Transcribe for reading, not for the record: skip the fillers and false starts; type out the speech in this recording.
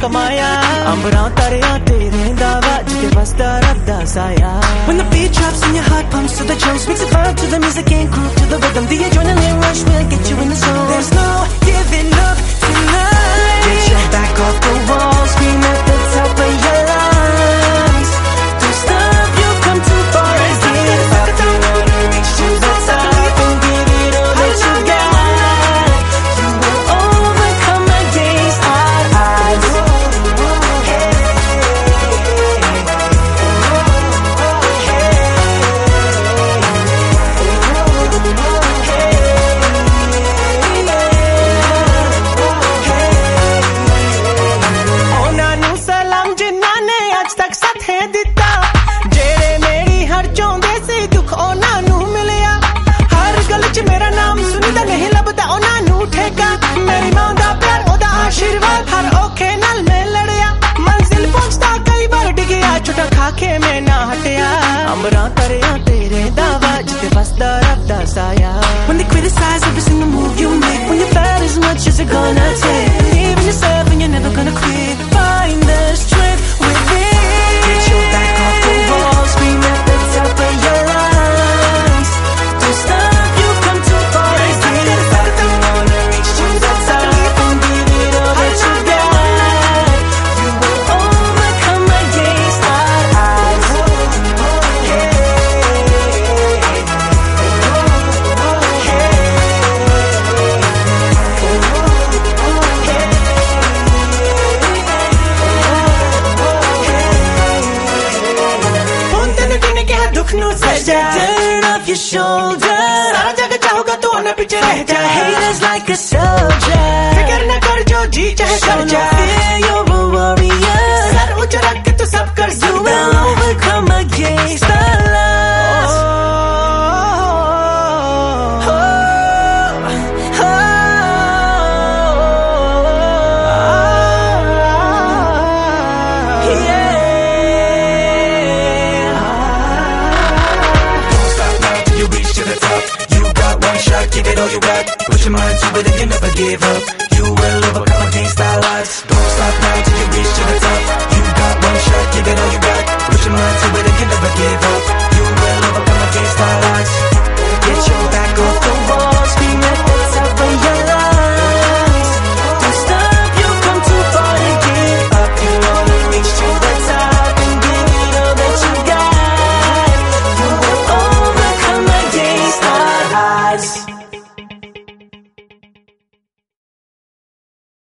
कमाया अंबरां तारियां तेरे दावा जिते बसदा रब दा साया When the beat drops and your heart pumps to the drums Mix it vibe to the music and groove to the rhythm The adrenaline rush will get you in the zone There's no giving up tonight Get your back off the wall Scream at the top of your lungs Don't stop, you've come too far and give up You wanna reach to the top and give it all that you got You will overcome against all odds अंबरां तारियां तेरे दावा जिते बसदा रब दा साया When they criticize every single move you make When you're bad as much as it's gonna take Believe in yourself and you're never gonna quit Find the strength within Get your back off the wall Scream at the top of your lungs Don't stop, you've come too far and give up You wanna reach to the top and give it all that you got You will overcome against all odds Turn off your shoulders सारा जगह चाहोगा तो आना पीछे रह जा Haters like a soldier फिकर न कर जो जी चाहे कर जा Fear you're a warrior sir ऊंचा रख के तू सब कर सकता You will overcome against the odds Give it all you got, put your mind to it and you never give up